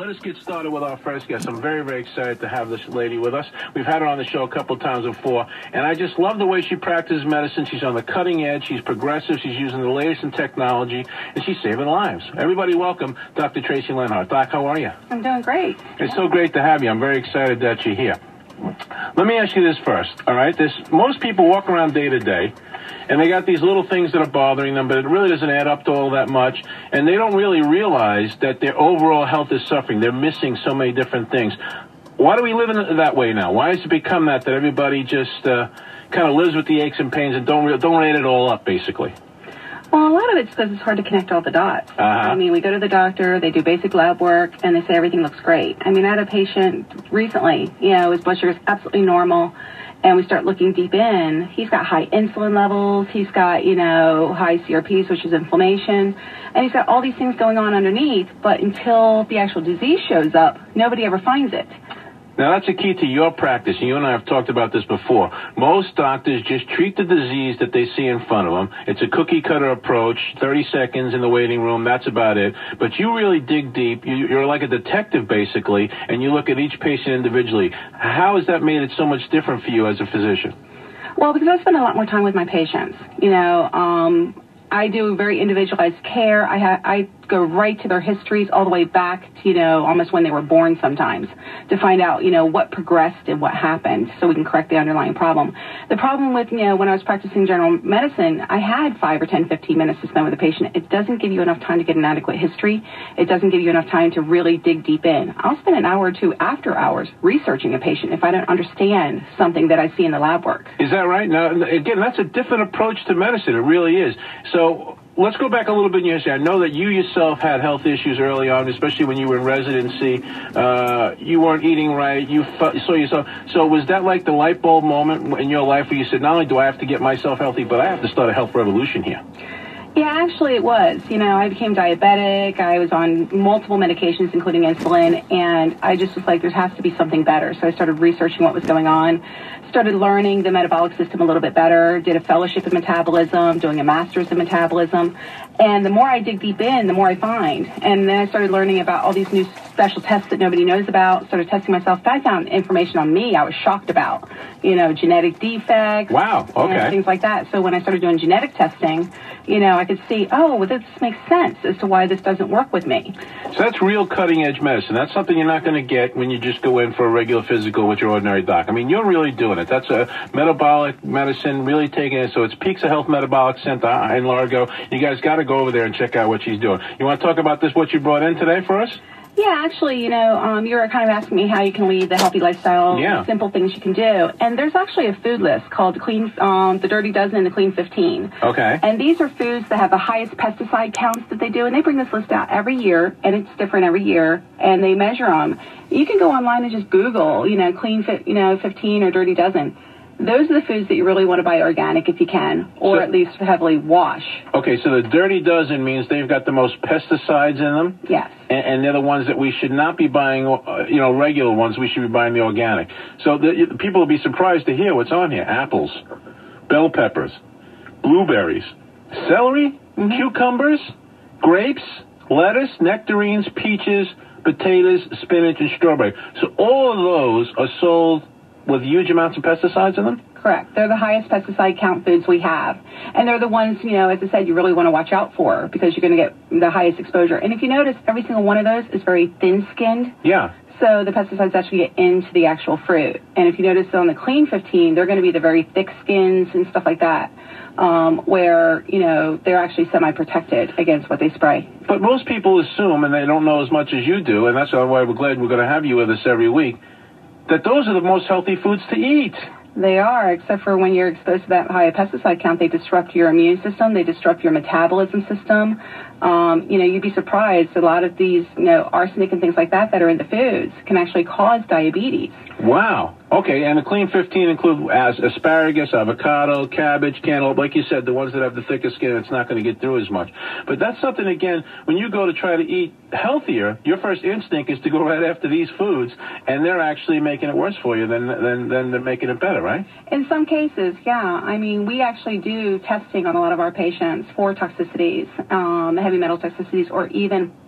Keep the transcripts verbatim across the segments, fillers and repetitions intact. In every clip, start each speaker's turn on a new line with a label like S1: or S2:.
S1: let us get started with our first guest. I'm very, very excited to have this lady with us. We've had her on the show a couple of times before, and I just love the way she practices medicine. She's on the cutting edge. She's progressive. She's using the latest in technology, and she's saving lives. Everybody welcome Doctor Tracy Lenhart. Doc, how are you?
S2: I'm doing great.
S1: It's yeah. so great to have you. I'm very excited that you're here. Let me ask you this first, all right? This, most people walk around day to day, and they got these little things that are bothering them, but it really doesn't add up to all that much, and they don't really realize that their overall health is suffering. They're missing so many different things. Why do we live in that way now? Why has it become that, that everybody just uh, kind of lives with the aches and pains and don't, re- don't add it all up, basically?
S2: Well, a lot of it's because it's hard to connect all the dots.
S1: Uh-huh.
S2: I mean, we go to the doctor, they do basic lab work, and they say everything looks great. I mean, I had a patient recently, you know, his blood sugar is absolutely normal, and we start looking deep in. He's got high insulin levels, he's got, you know, high C R Ps, which is inflammation, and he's got all these things going on underneath, but until the actual disease shows up, nobody ever finds it.
S1: Now, that's a key to your practice. You and I have talked about this before. Most doctors just treat the disease that they see in front of them. It's a cookie-cutter approach, thirty seconds in the waiting room, that's about it. But you really dig deep. You're like a detective, basically, and you look at each patient individually. How has that made it so much different for you as a physician?
S2: Well, because I spend a lot more time with my patients. You know, um, I do very individualized care. I, ha- I go right to their histories all the way back to, you know, almost when they were born sometimes to find out, you know, what progressed and what happened so we can correct the underlying problem. The problem with, you know, when I was practicing general medicine, I had five or ten, fifteen minutes to spend with a patient. It doesn't give you enough time to get an adequate history. It doesn't give you enough time to really dig deep in. I'll spend an hour or two after hours researching a patient if I don't understand something that I see in the lab work.
S1: Is that right? Now, again, that's a different approach to medicine. It really is. So let's go back a little bit in your history. I know that you yourself had health issues early on, especially when you were in residency. Uh, you weren't eating right. You f- saw yourself. So was that like the light bulb moment in your life where you said, not only do I have to get myself healthy, but I have to start a health revolution here?
S2: Yeah, actually it was. You know, I became diabetic. I was on multiple medications, including insulin, and I just was like, there has to be something better. So I started researching what was going on, started learning the metabolic system a little bit better, did a fellowship in metabolism, doing a master's in metabolism. And the more I dig deep in, the more I find. And then I started learning about all these new special tests that nobody knows about, started testing myself. I found information on me I was shocked about, you know, genetic defects.
S1: Wow, okay.
S2: And things like that. So when I started doing genetic testing, you know, I could see, oh, well, this makes sense as to why this doesn't work with me.
S1: So that's real cutting-edge medicine. That's something you're not going to get when you just go in for a regular physical with your ordinary doc. I mean, you're really doing it. That's a metabolic medicine, really taking it. So it's Peaks of Health Metabolic Center in Largo. You guys got to go over there and check out what she's doing. You want to talk about this, what you brought in today for us?
S2: Yeah, actually, you know, um, you were kind of asking me how you can lead the healthy lifestyle,
S1: yeah.
S2: simple things you can do. And there's actually a food list called the Clean, um, the Dirty Dozen and the Clean fifteen.
S1: Okay.
S2: And these are foods that have the highest pesticide counts that they do. And they bring this list out every year, and it's different every year. And they measure them. You can go online and just Google, you know, Clean, you know, fifteen or Dirty Dozen. Those are the foods that you really want to buy organic if you can, or
S1: so,
S2: at least heavily wash.
S1: Okay, so the Dirty Dozen means they've got the most pesticides in them?
S2: Yes.
S1: And, and they're the ones that we should not be buying, uh, you know, regular ones. We should be buying the organic. So the, the people will be surprised to hear what's on here. Apples, bell peppers, blueberries, celery, mm-hmm. cucumbers, grapes, lettuce, nectarines, peaches, potatoes, spinach, and strawberry. So all of those are sold with huge amounts of pesticides in them?
S2: Correct. They're the highest pesticide count foods we have. And they're the ones, you know, as I said, you really want to watch out for because you're going to get the highest exposure. And if you notice, every single one of those is very thin-skinned.
S1: Yeah.
S2: So the pesticides actually get into the actual fruit. And if you notice on the Clean fifteen, they're going to be the very thick skins and stuff like that, um, where, you know, they're actually semi-protected against what they spray.
S1: But most people assume, and they don't know as much as you do, and that's why we're glad we're going to have you with us every week, that those are the most healthy foods to eat.
S2: They are, except for when you're exposed to that high pesticide count, they disrupt your immune system, they disrupt your metabolism system. Um, you know, you'd be surprised, a lot of these, you know, arsenic and things like that that are in the foods can actually cause diabetes.
S1: Wow. Okay, and the Clean fifteen include as asparagus, avocado, cabbage, cantaloupe. Like you said, the ones that have the thickest skin, it's not going to get through as much. But that's something, again, when you go to try to eat healthier, your first instinct is to go right after these foods, and they're actually making it worse for you than, than, than they're making it better, right?
S2: In some cases, yeah. I mean, we actually do testing on a lot of our patients for toxicities, um, heavy metal toxicities, or even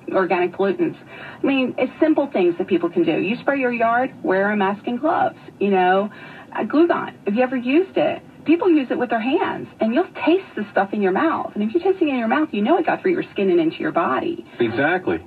S2: organic pollutants. I mean, it's simple things that people can do. You spray your yard, wear a mask and gloves. You know, uh, Glugon, if you ever used it, people use it with their hands, and you'll taste the stuff in your mouth. And if you're tasting it in your mouth, you know it got through your skin and into your body.
S1: Exactly.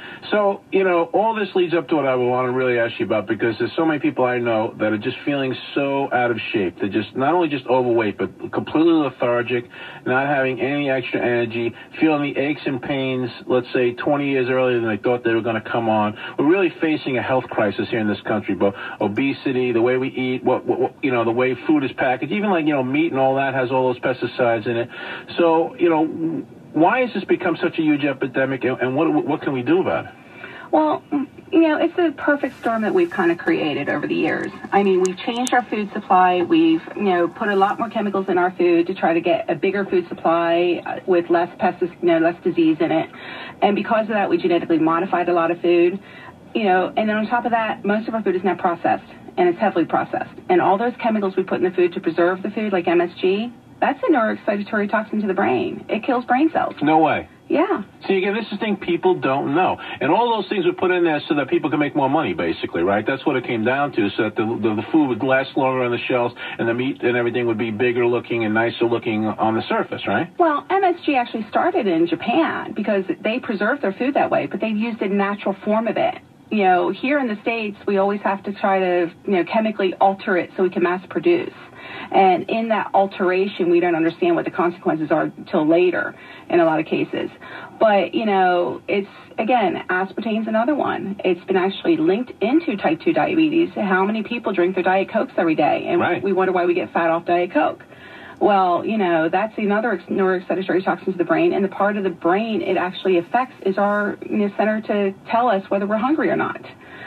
S1: So, you know, all this leads up to what I want to really ask you about, because there's so many people I know that are just feeling so out of shape. They're just not only just overweight, but completely lethargic, not having any extra energy, feeling the aches and pains, let's say, twenty years earlier than they thought they were going to come on. We're really facing a health crisis here in this country, but obesity, the way we eat, what, what, what you know, the way food is packaged, even like, you know, meat and all that has all those pesticides in it. So, you know, why has this become such a huge epidemic, and what what can we do about it?
S2: Well, you know, it's a perfect storm that we've kind of created over the years. I mean, we've changed our food supply. We've, you know, put a lot more chemicals in our food to try to get a bigger food supply with less pesticides, you know, less disease in it. And because of that, we genetically modified a lot of food. You know, and then on top of that, most of our food is now processed, and it's heavily processed. And all those chemicals we put in the food to preserve the food, like M S G, that's a neuroexcitatory toxin to the brain. It kills brain cells.
S1: No way.
S2: Yeah.
S1: See, again, this is the thing people don't know. And all those things were put in there so that people can make more money, basically, right? That's what it came down to, so that the, the, the food would last longer on the shelves and the meat and everything would be bigger looking and nicer looking on the surface, right?
S2: Well, M S G actually started in Japan because they preserved their food that way, but they used a natural form of it. You know, here in the States, we always have to try to, you know, chemically alter it so we can mass produce. And in that alteration, we don't understand what the consequences are until later in a lot of cases. But, you know, it's, again, aspartame's another one. It's been actually linked into type two diabetes. How many people drink their Diet Cokes every day? And
S1: right.
S2: we wonder why we get fat off Diet Coke. Well, you know, that's another neuroexcitatory toxin to the brain, and the part of the brain it actually affects is our, you know, center to tell us whether we're hungry or not.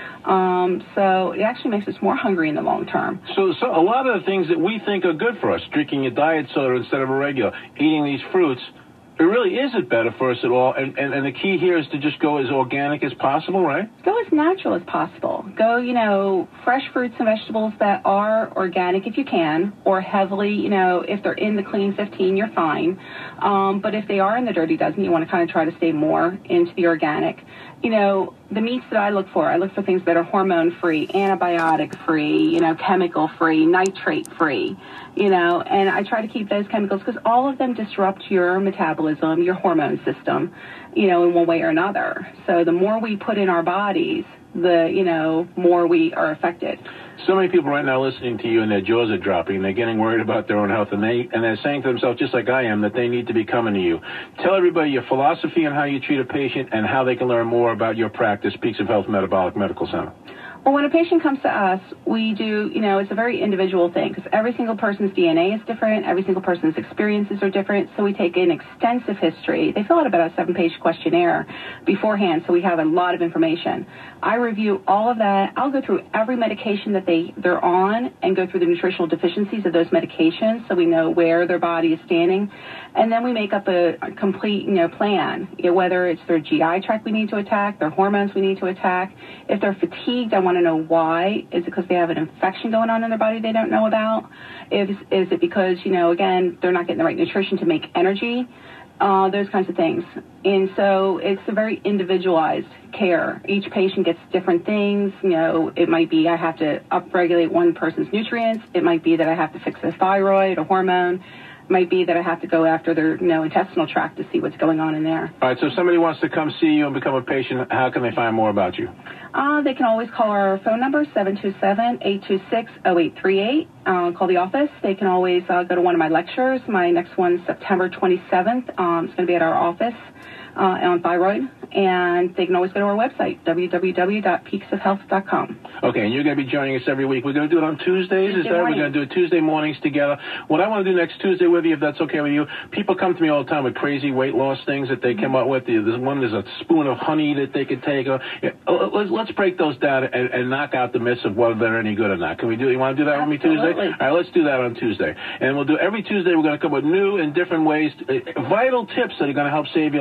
S2: Um, so it actually makes us more hungry in the long term.
S1: So, so a lot of the things that we think are good for us, drinking a diet soda instead of a regular, eating these fruits, it really isn't better for us at all. And, and, and the key here is to just go as organic as possible, right?
S2: Go as natural as possible. Go, you know, fresh fruits and vegetables that are organic if you can, or heavily, you know, if they're in the clean fifteen, you're fine. Um, but if they are in the dirty dozen, you want to kind of try to stay more into the organic. You know, the meats that I look for, I look for things that are hormone-free, antibiotic-free, you know, chemical-free, nitrate-free, you know, and I try to keep those chemicals because all of them disrupt your metabolism, your hormone system, you know, in one way or another. So the more we put in our bodies, the, you know, more we are affected.
S1: So many people right now listening to you and their jaws are dropping, and they're getting worried about their own health, and they and they're saying to themselves, just like I am, that they need to be coming to you. Tell everybody your philosophy on how you treat a patient and how they can learn more about your practice, Peaks of Health Metabolic Medical Center.
S2: Well, when a patient comes to us, we do, you know, it's a very individual thing because every single person's D N A is different. Every single person's experiences are different. So we take an extensive history. They fill out about a seven-page questionnaire beforehand, so we have a lot of information. I review all of that. I'll go through every medication that they, they're on and go through the nutritional deficiencies of those medications so we know where their body is standing. And then we make up a, a complete, you know, plan, you know, whether it's their G I tract we need to attack, their hormones we need to attack. If they're fatigued, I want to know why. Is it because they have an infection going on in their body they don't know about? Is, is it because, you know, again, they're not getting the right nutrition to make energy? Uh, those kinds of things. And so it's a very individualized care. Each patient gets different things. You know, it might be I have to upregulate one person's nutrients. It might be that I have to fix a thyroid, a hormone. It might be that I have to go after their, you know, intestinal tract to see what's going on in there.
S1: All right, so if somebody wants to come see you and become a patient, how can they find more about you?
S2: Uh, they can always call our phone number, seven two seven, eight two six, zero eight three eight. Uh, call the office. They can always uh, go to one of my lectures. My next one's September twenty-seventh. Um, it's going to be at our office uh, on thyroid. And they can always go to our website, w w w dot peaks of health dot com.
S1: Okay, and you're going to be joining us every week. We're going to do it on Tuesdays,
S2: Tuesday
S1: is that right? We're going to do it Tuesday mornings together. What I want to do next Tuesday with you, if that's okay with you, people come to me all the time with crazy weight loss things that they come up with. There's one, there's a spoon of honey that they could take. Let's, let's break those down and, and knock out the myths of whether they're any good or not. Can we do, you want to do that
S2: Absolutely.
S1: with me Tuesday? All right, let's do that on Tuesday. And we'll do every Tuesday, we're going to come with new and different ways, to, uh, vital tips that are going to help save your life,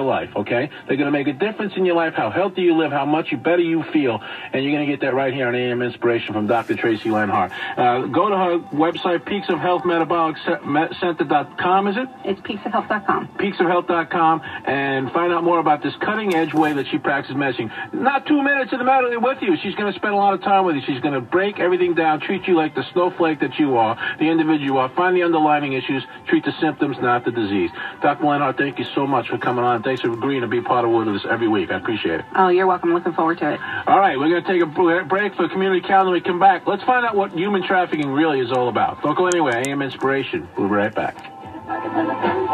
S1: okay? They're going to make a difference in your life, how healthy you live, how much you better you feel, and you're going to get that right here on A M Inspiration from Doctor Tracy Lenhart. Uh, go to her website, peaks of health metabolic center dot com, is it?
S2: It's peaks of health dot com.
S1: peaks of health dot com, and find out more about this cutting-edge way that she practices medicine. Not two minutes in the matter with you. She's going to spend a lot of time with you. She's going to break everything down, treat you like the snowflake that you are, the individual you are, find the underlying issues, treat the symptoms, not the disease. Doctor Lenhart, thank you so much for coming on. Thanks for agreeing to be part of this every week. I appreciate it.
S2: Oh, you're welcome. Looking forward to it.
S1: All right, we're going to take a break for community calendar. When we come back, let's find out what human trafficking really is all about. Don't go anywhere. A M Inspiration. We'll be right back.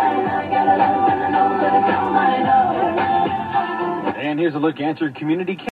S3: And here's a look at your community